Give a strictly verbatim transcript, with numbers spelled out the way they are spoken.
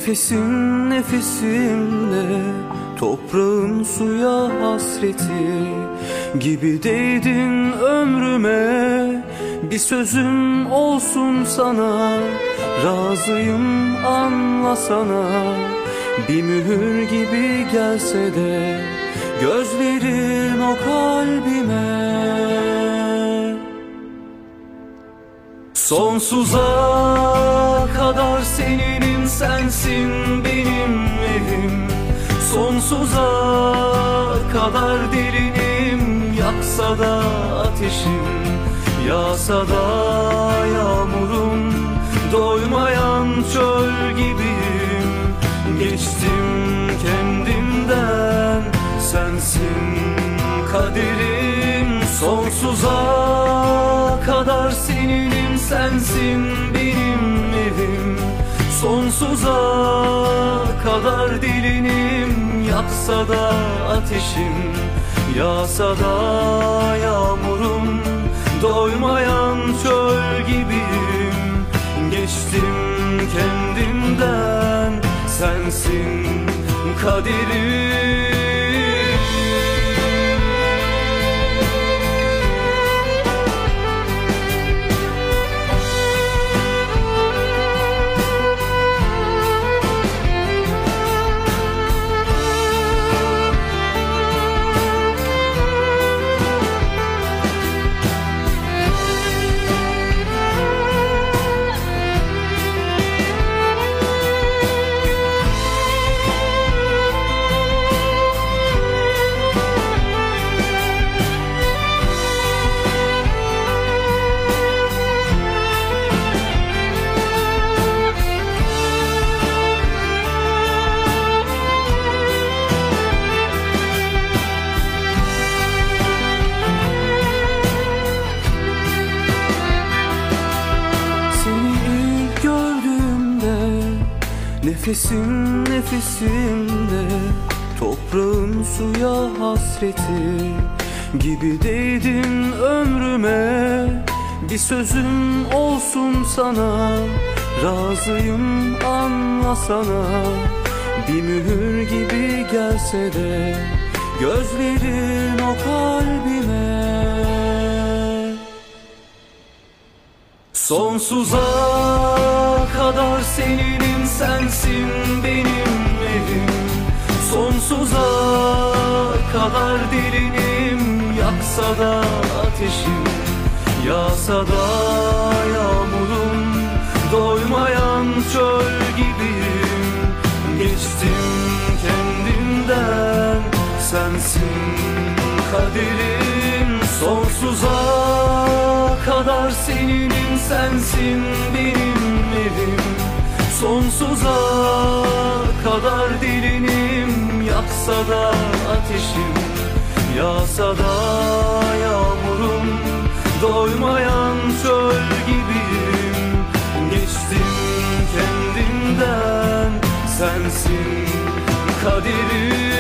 Nefesin nefesimde, toprağın suya hasreti gibi değdin ömrüme. Bir sözüm olsun sana, razıyım anlasana. Bir mühür gibi gelse de gözlerin o kalbime. Sonsuza kadar seninim, sensin benim evim. Sonsuza kadar derinim, yaksa da ateşim, yağsa da yağmurum. Doymayan çöl gibiyim, geçtim kendimden, sensin kaderim. Sonsuza kadar seninim, sensin benim evim. Sonsuza kadar delinim, yaksa da ateşim, yağsa da yağmurum. Doymayan çöl gibiyim, geçtim kendimden, sensin kaderim. Nefesin nefesimde, toprağın suya hasreti gibi değdin ömrüme. Bir sözüm olsun sana, razıyım anlasana. Bir mühür gibi gelse de gözlerin o kalbime. Sonsuza kadar seninim, sensin benim evim. Sonsuza kadar derinim, yaksa da ateşim, yağsa da yağmurum. Doymayan çöl gibiyim, geçtim kendimden, sensin kaderim. Sonsuza kadar seninim, sensin benim evim. Sonsuza kadar derinim, yaksa da ateşim, yağsa da yağmurum. Doymayan çöl gibiyim, geçtim kendimden, sensin kaderim.